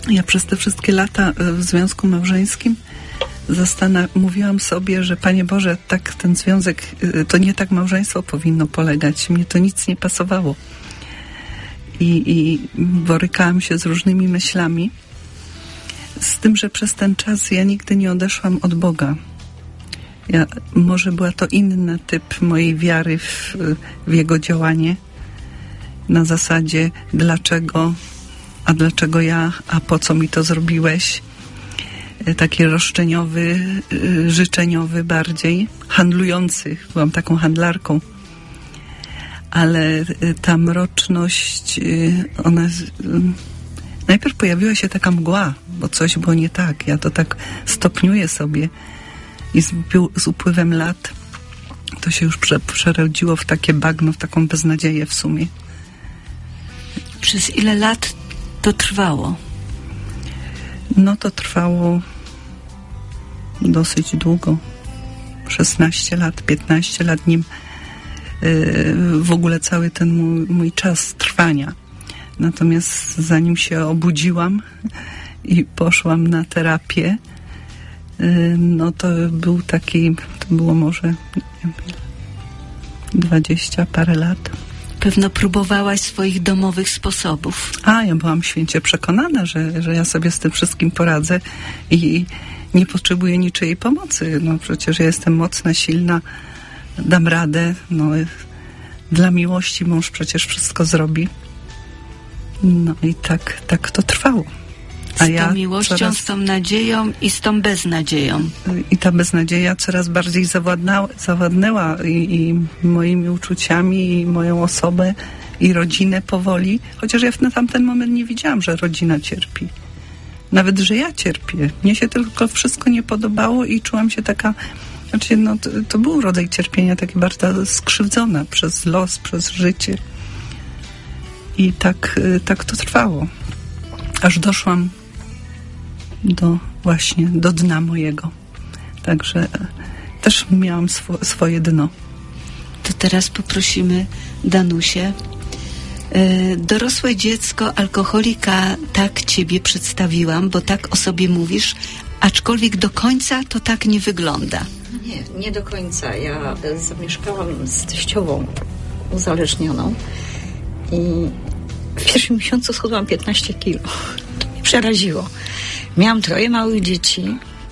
Ja przez te wszystkie lata w związku małżeńskim mówiłam sobie, że Panie Boże, tak ten związek, to nie tak małżeństwo powinno polegać. Mnie to nic nie pasowało. I borykałam się z różnymi myślami. Z tym, że przez ten czas ja nigdy nie odeszłam od Boga. Może była to inny typ mojej wiary w Jego działanie. Na zasadzie dlaczego ja, a po co mi to zrobiłeś? Taki roszczeniowy, życzeniowy bardziej, handlujący. Byłam taką handlarką. Ale ta mroczność, ona... Najpierw pojawiła się taka mgła, bo coś było nie tak. Ja to tak stopniuję sobie i z upływem lat to się już przerodziło w takie bagno, w taką beznadzieję w sumie. Przez ile lat to trwało? No to trwało dosyć długo. 16 lat, 15 lat, nim w ogóle cały ten mój czas trwania. Natomiast zanim się obudziłam i poszłam na terapię, no to było może nie wiem, 20 parę lat. Pewno próbowałaś swoich domowych sposobów. Ja byłam święcie przekonana, że ja sobie z tym wszystkim poradzę i nie potrzebuję niczyjej pomocy. No przecież ja jestem mocna, silna, dam radę. No, dla miłości mąż przecież wszystko zrobi. No i tak to trwało. Z tą miłością, z tą nadzieją i z tą beznadzieją. I ta beznadzieja coraz bardziej zawładnęła i moimi uczuciami, i moją osobę, i rodzinę powoli. Chociaż ja na tamten moment nie widziałam, że rodzina cierpi. Nawet, że ja cierpię. Mnie się tylko wszystko nie podobało i czułam się taka... Znaczy, no, to był rodzaj cierpienia, taki bardzo skrzywdzona przez los, przez życie. I tak to trwało. Aż doszłam do dna mojego. Także też miałam swoje dno. To teraz poprosimy Danusię. Dorosłe dziecko alkoholika, tak ciebie przedstawiłam, bo tak o sobie mówisz, aczkolwiek do końca to tak nie wygląda. Nie do końca. Ja zamieszkałam z teściową uzależnioną i w pierwszym miesiącu schudłam 15 kilo. To mnie przeraziło. Miałam 3 małych dzieci.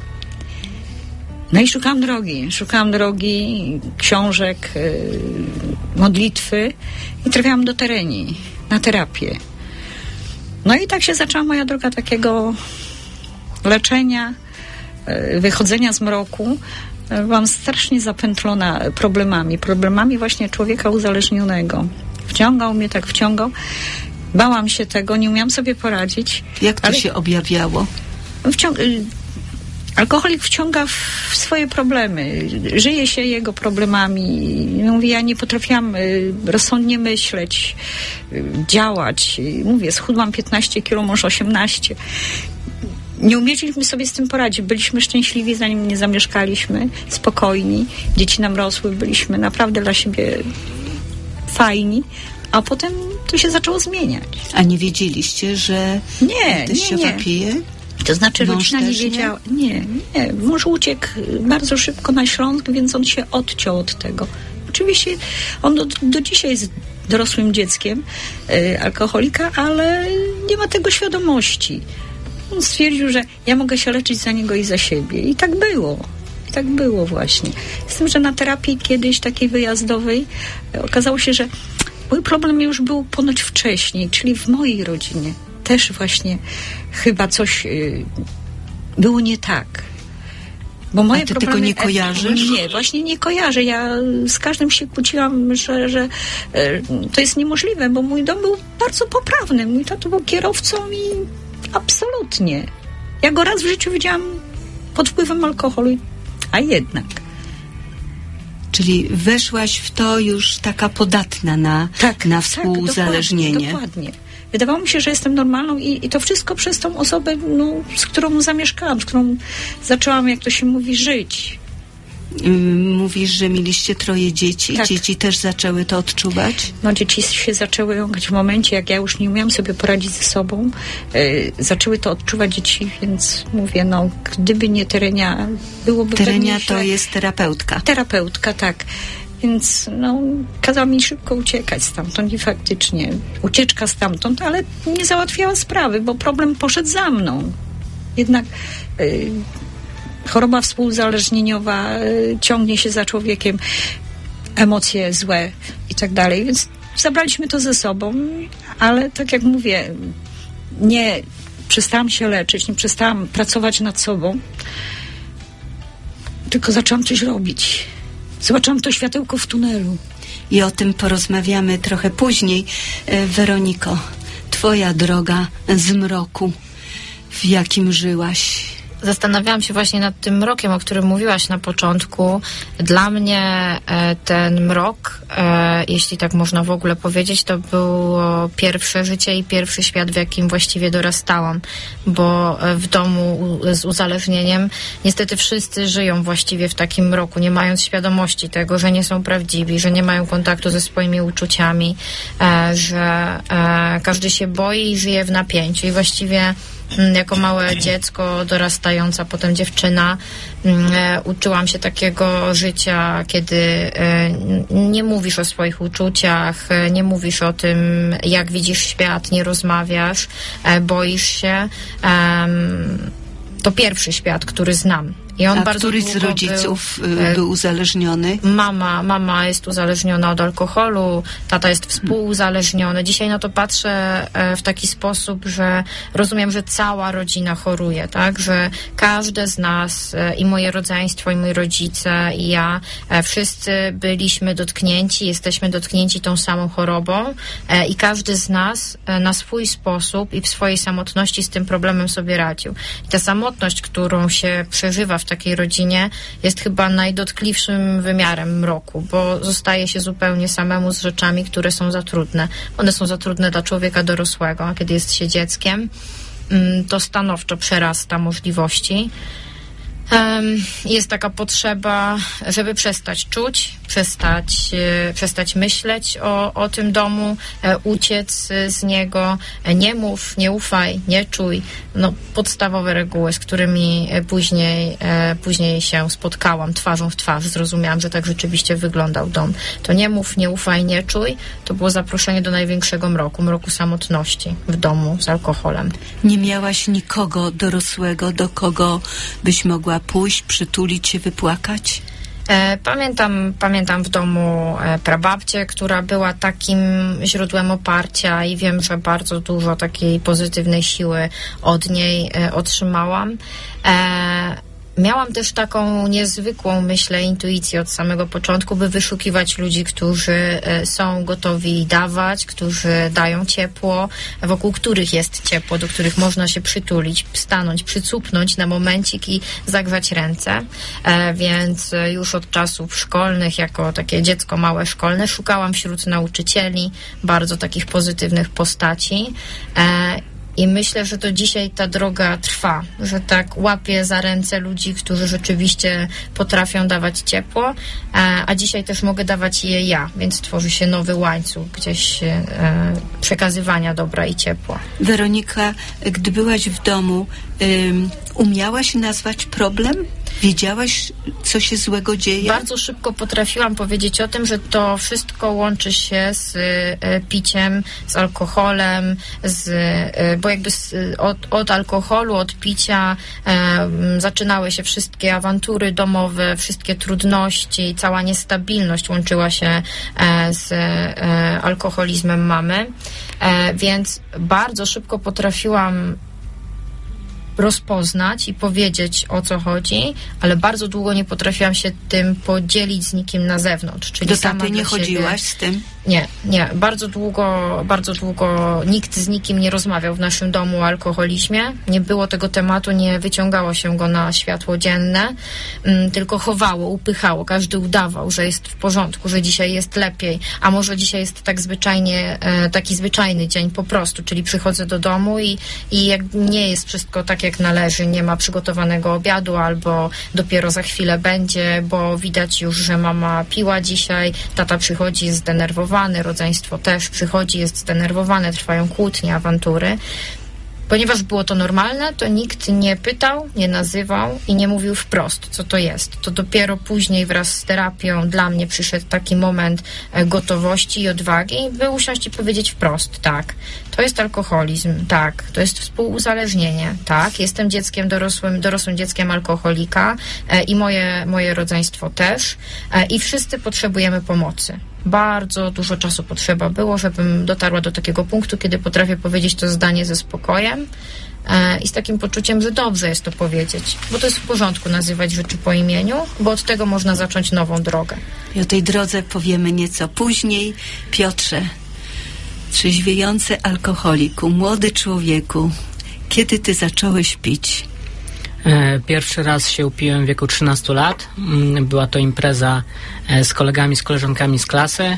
No i szukałam drogi, książek, modlitwy i trafiałam do Tereni na terapię. No i tak się zaczęła moja droga takiego leczenia, wychodzenia z mroku. Byłam strasznie zapętlona problemami właśnie człowieka uzależnionego. Wciągał mnie. Bałam się tego, nie umiałam sobie poradzić. Jak to się objawiało? Alkoholik wciąga w swoje problemy. Żyje się jego problemami. Mówię, ja nie potrafiłam rozsądnie myśleć, działać. Mówię, schudłam 15 kilo, mąż 18. Nie umieliśmy sobie z tym poradzić. Byliśmy szczęśliwi, zanim nie zamieszkaliśmy, spokojni. Dzieci nam rosły, byliśmy naprawdę dla siebie fajni. A potem to się zaczęło zmieniać. A nie wiedzieliście, że teściowa pije? To znaczy rodzina nie wiedziała. Nie. Mąż uciekł bardzo szybko na Śląsk, więc on się odciął od tego. Oczywiście on do dzisiaj jest dorosłym dzieckiem alkoholika, ale nie ma tego świadomości. On stwierdził, że ja mogę się leczyć za niego i za siebie. I tak było. Tak było właśnie. Z tym, że na terapii kiedyś takiej wyjazdowej okazało się, że mój problem już był ponoć wcześniej, czyli w mojej rodzinie. Też właśnie chyba coś było nie tak. Bo moje problemy, tylko nie kojarzysz? Nie, właśnie nie kojarzę. Ja z każdym się kłóciłam, że to jest niemożliwe, bo mój dom był bardzo poprawny. Mój tato był kierowcą i absolutnie. Ja go raz w życiu widziałam pod wpływem alkoholu, a jednak. Czyli weszłaś w to już taka podatna na współuzależnienie. Tak, dokładnie. Wydawało mi się, że jestem normalną i to wszystko przez tą osobę, z którą zamieszkałam, z którą zaczęłam, jak to się mówi, żyć. Mówisz, że mieliście 3 dzieci. Tak. Dzieci też zaczęły to odczuwać? No, dzieci się zaczęły jąkać w momencie, jak ja już nie umiałam sobie poradzić ze sobą. Zaczęły to odczuwać dzieci, więc mówię, no, gdyby nie Terenia, byłoby Terenia pewnie, to jest terapeutka. Terapeutka, tak. Więc no, kazała mi szybko uciekać stamtąd i faktycznie ucieczka stamtąd, ale nie załatwiała sprawy, bo problem poszedł za mną. Jednak choroba współuzależnieniowa ciągnie się za człowiekiem, emocje złe i tak dalej, więc zabraliśmy to ze sobą, ale tak jak mówię, nie przestałam się leczyć, nie przestałam pracować nad sobą, tylko zaczęłam coś robić. Zobaczyłam to światełko w tunelu. I o tym porozmawiamy trochę później. Weroniko, twoja droga z mroku, w jakim żyłaś? Zastanawiałam się właśnie nad tym mrokiem, o którym mówiłaś na początku. Dla mnie ten mrok, jeśli tak można w ogóle powiedzieć, to było pierwsze życie i pierwszy świat, w jakim właściwie dorastałam, bo w domu z uzależnieniem niestety wszyscy żyją właściwie w takim mroku, nie mając świadomości tego, że nie są prawdziwi, że nie mają kontaktu ze swoimi uczuciami, że każdy się boi i żyje w napięciu i właściwie jako małe dziecko, dorastająca potem dziewczyna, uczyłam się takiego życia, kiedy nie mówisz o swoich uczuciach, nie mówisz o tym, jak widzisz świat, nie rozmawiasz, boisz się. To pierwszy świat, który znam. I on bardzo któryś z rodziców był uzależniony? Mama jest uzależniona od alkoholu, tata jest współuzależniony. Dzisiaj na to patrzę w taki sposób, że rozumiem, że cała rodzina choruje, tak? Że każde z nas, i moje rodzeństwo, i moi rodzice, i ja, wszyscy byliśmy dotknięci, jesteśmy dotknięci tą samą chorobą i każdy z nas na swój sposób i w swojej samotności z tym problemem sobie radził. I ta samotność, którą się przeżywa w takiej rodzinie, jest chyba najdotkliwszym wymiarem mroku, bo zostaje się zupełnie samemu z rzeczami, które są za trudne. One są za trudne dla człowieka dorosłego, a kiedy jest się dzieckiem, to stanowczo przerasta możliwości. Jest taka potrzeba, żeby przestać czuć, przestać myśleć o tym domu, uciec z niego. Nie mów, nie ufaj, nie czuj. No, podstawowe reguły, z którymi później się spotkałam twarzą w twarz. Zrozumiałam, że tak rzeczywiście wyglądał dom. To nie mów, nie ufaj, nie czuj. To było zaproszenie do największego mroku samotności w domu z alkoholem. Nie miałaś nikogo dorosłego, do kogo byś mogła pójść, przytulić się, wypłakać? Pamiętam w domu prababcię, która była takim źródłem oparcia i wiem, że bardzo dużo takiej pozytywnej siły od niej otrzymałam. Miałam też taką niezwykłą, myślę, intuicję od samego początku, by wyszukiwać ludzi, którzy są gotowi dawać, którzy dają ciepło, wokół których jest ciepło, do których można się przytulić, stanąć, przycupnąć na momencik i zagrzać ręce. Więc już od czasów szkolnych, jako takie dziecko małe szkolne, szukałam wśród nauczycieli bardzo takich pozytywnych postaci. I myślę, że do dzisiaj ta droga trwa, że tak łapię za ręce ludzi, którzy rzeczywiście potrafią dawać ciepło, a dzisiaj też mogę dawać je ja, więc tworzy się nowy łańcuch gdzieś przekazywania dobra i ciepła. Weronika, gdy byłaś w domu, umiałaś nazwać problem? Wiedziałaś, co się złego dzieje? Bardzo szybko potrafiłam powiedzieć o tym, że to wszystko łączy się z piciem, z alkoholem, bo jakby od alkoholu, od picia zaczynały się wszystkie awantury domowe, wszystkie trudności, cała niestabilność łączyła się z alkoholizmem mamy, więc bardzo szybko potrafiłam rozpoznać i powiedzieć, o co chodzi, ale bardzo długo nie potrafiłam się tym podzielić z nikim na zewnątrz. Czyli do taty nie chodziłaś z tym? Nie. Bardzo długo nikt z nikim nie rozmawiał w naszym domu o alkoholizmie. Nie było tego tematu, nie wyciągało się go na światło dzienne, tylko chowało, upychało. Każdy udawał, że jest w porządku, że dzisiaj jest lepiej, a może dzisiaj jest taki zwyczajny dzień po prostu, czyli przychodzę do domu i nie jest wszystko tak, tak jak należy, nie ma przygotowanego obiadu albo dopiero za chwilę będzie, bo widać już, że mama piła dzisiaj, tata przychodzi, jest zdenerwowany, rodzeństwo też przychodzi, jest zdenerwowane, trwają kłótnie, awantury. Ponieważ było to normalne, to nikt nie pytał, nie nazywał i nie mówił wprost, co to jest. To dopiero później wraz z terapią dla mnie przyszedł taki moment gotowości i odwagi, by usiąść i powiedzieć wprost, tak, to jest alkoholizm, tak, to jest współuzależnienie, tak, jestem dzieckiem dorosłym dzieckiem alkoholika i moje rodzeństwo też i wszyscy potrzebujemy pomocy. Bardzo dużo czasu potrzeba było, żebym dotarła do takiego punktu, kiedy potrafię powiedzieć to zdanie ze spokojem i z takim poczuciem, że dobrze jest to powiedzieć, bo to jest w porządku nazywać rzeczy po imieniu, bo od tego można zacząć nową drogę. I o tej drodze powiemy nieco później. Piotrze, trzeźwiejący alkoholiku, młody człowieku, kiedy ty zacząłeś pić? Pierwszy raz się upiłem w wieku 13 lat. Była to impreza z kolegami, z koleżankami z klasy.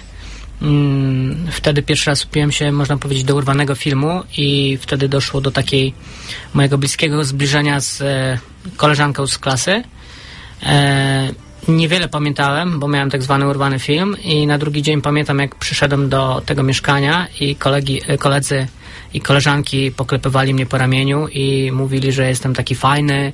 Wtedy pierwszy raz upiłem się, można powiedzieć, do urwanego filmu i wtedy doszło do takiej mojego bliskiego zbliżenia z koleżanką z klasy. Niewiele pamiętałem, bo miałem tak zwany urwany film i na drugi dzień pamiętam, jak przyszedłem do tego mieszkania i koledzy i koleżanki poklepywali mnie po ramieniu i mówili, że jestem taki fajny,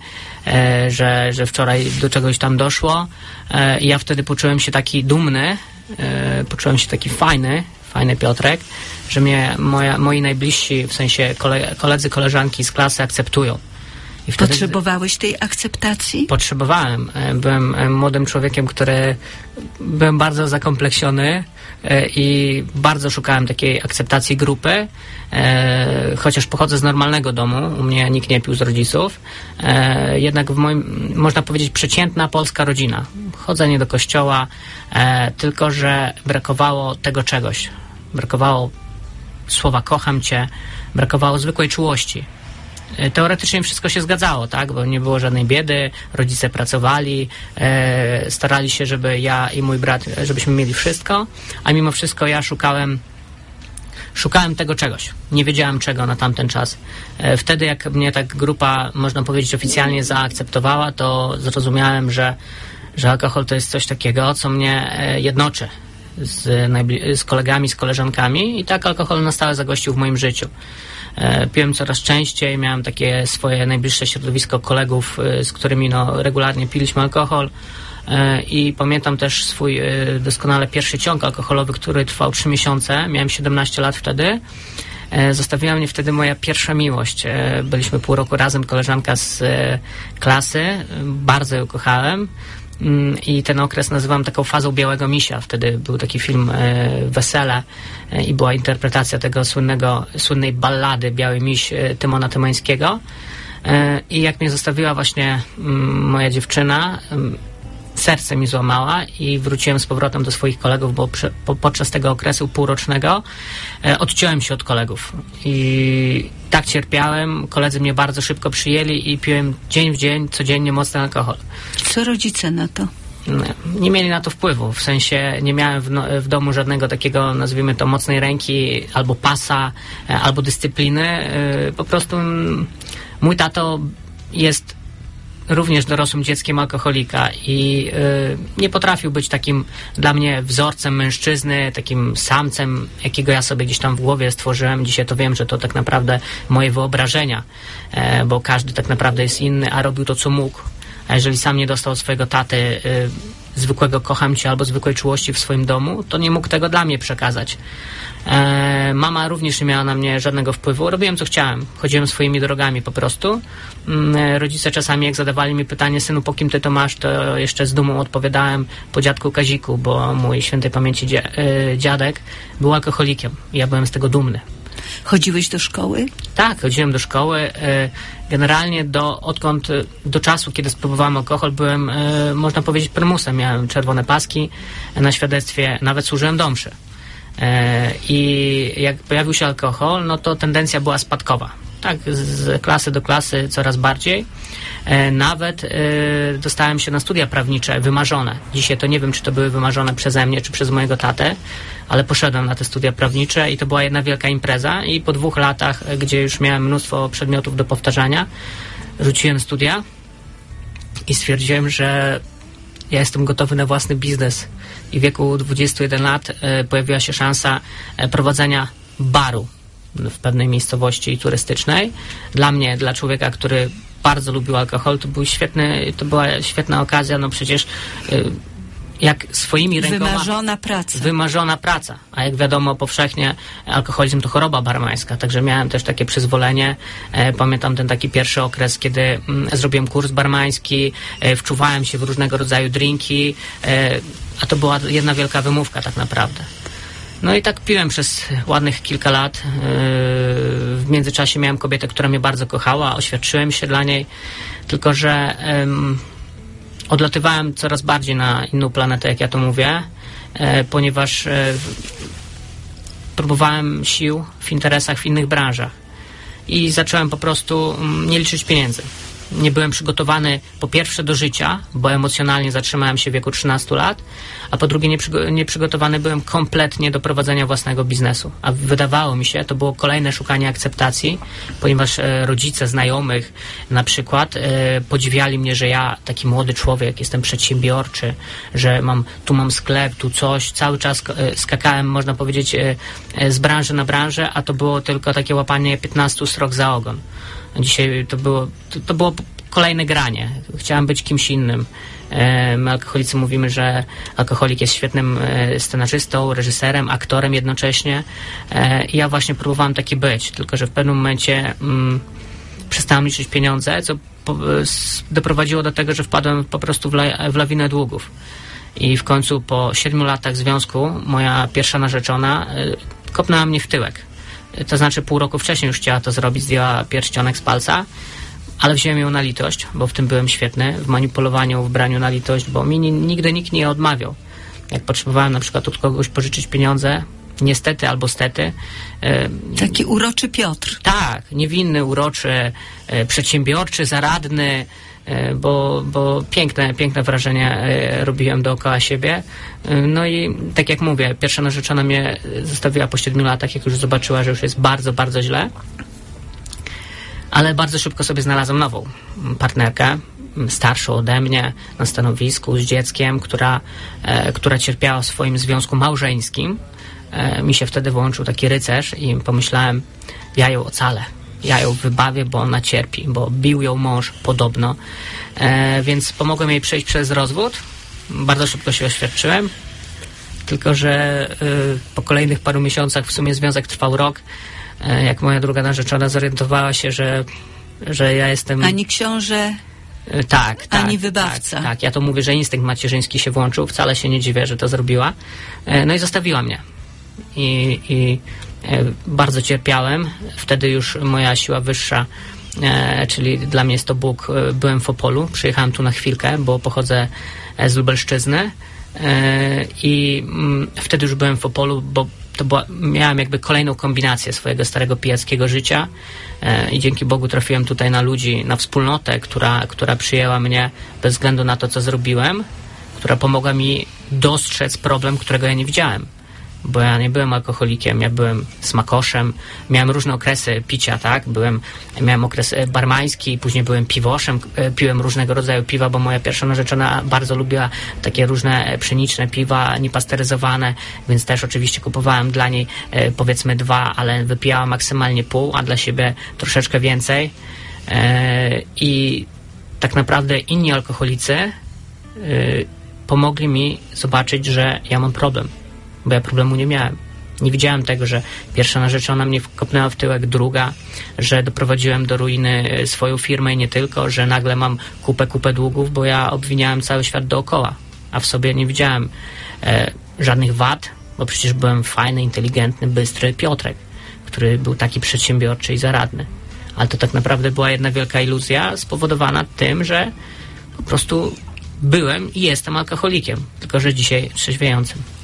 że wczoraj do czegoś tam doszło. I ja wtedy poczułem się taki dumny, poczułem się taki fajny Piotrek, że mnie moi najbliżsi, w sensie koledzy, koleżanki z klasy akceptują. I wtedy potrzebowałeś tej akceptacji? Potrzebowałem. Byłem młodym człowiekiem, byłem bardzo zakompleksiony i bardzo szukałem takiej akceptacji grupy. Chociaż pochodzę z normalnego domu, u mnie nikt nie pił z rodziców. Jednak w moim, można powiedzieć, przeciętna polska rodzina. Chodzenie do kościoła, tylko że brakowało tego czegoś. Brakowało słowa kocham cię, brakowało zwykłej czułości. Teoretycznie wszystko się zgadzało, tak, bo nie było żadnej biedy, rodzice pracowali, starali się, żeby ja i mój brat, żebyśmy mieli wszystko, a mimo wszystko ja szukałem tego czegoś. Nie wiedziałem czego na tamten czas. Wtedy jak mnie tak grupa, można powiedzieć, oficjalnie zaakceptowała, to zrozumiałem, że alkohol to jest coś takiego, co mnie jednoczy z kolegami, z koleżankami i tak alkohol na stałe zagościł w moim życiu. Piłem coraz częściej, miałem takie swoje najbliższe środowisko kolegów, z którymi regularnie piliśmy alkohol i pamiętam też swój doskonale pierwszy ciąg alkoholowy, który trwał 3 miesiące. Miałem 17 lat wtedy. Zostawiła mnie wtedy moja pierwsza miłość. Byliśmy pół roku razem, koleżanka z klasy. Bardzo ją kochałem. I ten okres nazywam taką fazą Białego Misia. Wtedy był taki film Wesele i była interpretacja tego słynnej ballady Biały Miś Tymona Tymańskiego. I jak mnie zostawiła właśnie moja dziewczyna, serce mi złamała i wróciłem z powrotem do swoich kolegów, bo podczas tego okresu półrocznego odciąłem się od kolegów. I tak cierpiałem, koledzy mnie bardzo szybko przyjęli i piłem dzień w dzień, codziennie mocny alkohol. Co rodzice na to? Nie mieli na to wpływu, w sensie nie miałem w domu żadnego takiego, nazwijmy to, mocnej ręki, albo pasa, albo dyscypliny. Po prostu mój tato jest również dorosłym dzieckiem alkoholika i nie potrafił być takim dla mnie wzorcem mężczyzny, takim samcem, jakiego ja sobie gdzieś tam w głowie stworzyłem. Dzisiaj to wiem, że to tak naprawdę moje wyobrażenia, bo każdy tak naprawdę jest inny, a robił to, co mógł. A jeżeli sam nie dostał od swojego taty zwykłego kocham cię albo zwykłej czułości w swoim domu, to nie mógł tego dla mnie przekazać. Mama również nie miała na mnie żadnego wpływu. Robiłem, co chciałem. Chodziłem swoimi drogami po prostu. Rodzice czasami, jak zadawali mi pytanie, synu, po kim ty to masz, to jeszcze z dumą odpowiadałem po dziadku Kaziku, bo mój świętej pamięci dziadek był alkoholikiem. I ja byłem z tego dumny. Chodziłeś do szkoły? Tak, chodziłem do szkoły. Generalnie do czasu, kiedy spróbowałem alkohol, byłem, można powiedzieć, prymusem. Miałem czerwone paski na świadectwie, nawet służyłem do mszy. I jak pojawił się alkohol, no to tendencja była spadkowa. Tak, z klasy do klasy coraz bardziej. Nawet dostałem się na studia prawnicze, wymarzone. Dzisiaj to nie wiem, czy to były wymarzone przeze mnie, czy przez mojego tatę, ale poszedłem na te studia prawnicze i to była jedna wielka impreza i po 2 latach, gdzie już miałem mnóstwo przedmiotów do powtarzania, rzuciłem studia i stwierdziłem, że ja jestem gotowy na własny biznes. I w wieku 21 lat pojawiła się szansa prowadzenia baru w pewnej miejscowości turystycznej. Dla mnie, dla człowieka, który bardzo lubił alkohol, to była świetna okazja, no przecież jak swoimi rękoma... Wymarzona praca. A jak wiadomo, powszechnie alkoholizm to choroba barmańska, także miałem też takie przyzwolenie. Pamiętam ten taki pierwszy okres, kiedy zrobiłem kurs barmański, wczuwałem się w różnego rodzaju drinki, a to była jedna wielka wymówka tak naprawdę. No i tak piłem przez ładnych kilka lat. W międzyczasie miałem kobietę, która mnie bardzo kochała, oświadczyłem się dla niej, tylko że odlatywałem coraz bardziej na inną planetę, jak ja to mówię, ponieważ próbowałem sił w interesach w innych branżach i zacząłem po prostu nie liczyć pieniędzy. Nie byłem przygotowany po pierwsze do życia, bo emocjonalnie zatrzymałem się w wieku 13 lat, a po drugie nieprzygotowany byłem kompletnie do prowadzenia własnego biznesu. A wydawało mi się, to było kolejne szukanie akceptacji, ponieważ rodzice znajomych na przykład podziwiali mnie, że ja taki młody człowiek, jestem przedsiębiorczy, że tu mam sklep, tu coś. Cały czas skakałem, można powiedzieć, z branży na branżę, a to było tylko takie łapanie 15 srok za ogon. Dzisiaj to było kolejne granie. Chciałem być kimś innym. My alkoholicy mówimy, że alkoholik jest świetnym scenarzystą, reżyserem, aktorem jednocześnie. I ja właśnie próbowałem taki być, tylko że w pewnym momencie przestałem liczyć pieniądze, co doprowadziło do tego, że wpadłem po prostu w lawinę długów. I w końcu po 7 latach związku moja pierwsza narzeczona kopnęła mnie w tyłek. To znaczy pół roku wcześniej już chciała to zrobić, zdjęła pierścionek z palca, ale wziąłem ją na litość, bo w tym byłem świetny, w manipulowaniu, w braniu na litość, bo mi nigdy nikt nie odmawiał. Jak potrzebowałem na przykład od kogoś pożyczyć pieniądze, niestety albo stety. Taki uroczy Piotr. Tak, niewinny, uroczy, przedsiębiorczy, zaradny, bo piękne wrażenie robiłem dookoła siebie. No i tak jak mówię, pierwsza narzeczona mnie zostawiła po 7 latach, jak już zobaczyła, że już jest bardzo, bardzo źle. Ale bardzo szybko sobie znalazłem nową partnerkę, starszą ode mnie, na stanowisku, z dzieckiem, która cierpiała w swoim związku małżeńskim. Mi się wtedy włączył taki rycerz i pomyślałem, ja ją ocalę. Ja ją wybawię, bo ona cierpi, bo bił ją mąż podobno. Więc pomogłem jej przejść przez rozwód. Bardzo szybko się oświadczyłem. Tylko że po kolejnych paru miesiącach, w sumie związek trwał rok, jak moja druga narzeczona zorientowała się, że ja jestem... Ani książę, tak, ani wybawca. Tak, ja to mówię, że instynkt macierzyński się włączył. Wcale się nie dziwię, że to zrobiła. No i zostawiła mnie. I bardzo cierpiałem. Wtedy już moja siła wyższa, czyli dla mnie jest to Bóg, byłem w Opolu. Przyjechałem tu na chwilkę, bo pochodzę z Lubelszczyzny i wtedy już byłem w Opolu, bo miałem jakby kolejną kombinację swojego starego pijackiego życia i dzięki Bogu trafiłem tutaj na ludzi, na wspólnotę, która przyjęła mnie bez względu na to, co zrobiłem, która pomogła mi dostrzec problem, którego ja nie widziałem. Bo ja nie byłem alkoholikiem, ja byłem smakoszem, miałem różne okresy picia, tak? Miałem okres barmański, później byłem piwoszem, piłem różnego rodzaju piwa, bo moja pierwsza narzeczona bardzo lubiła takie różne pszeniczne piwa, niepasteryzowane, więc też oczywiście kupowałem dla niej powiedzmy 2, ale wypijała maksymalnie pół, a dla siebie troszeczkę więcej. I tak naprawdę inni alkoholicy pomogli mi zobaczyć, że ja mam problem. Bo ja problemu nie miałem. Nie widziałem tego, że pierwsza narzeczona mnie kopnęła w tyłek, druga, że doprowadziłem do ruiny swoją firmę i nie tylko, że nagle mam kupę długów, bo ja obwiniałem cały świat dookoła, a w sobie nie widziałem żadnych wad, bo przecież byłem fajny, inteligentny, bystry Piotrek, który był taki przedsiębiorczy i zaradny. Ale to tak naprawdę była jedna wielka iluzja spowodowana tym, że po prostu byłem i jestem alkoholikiem, tylko że dzisiaj trzeźwiejącym.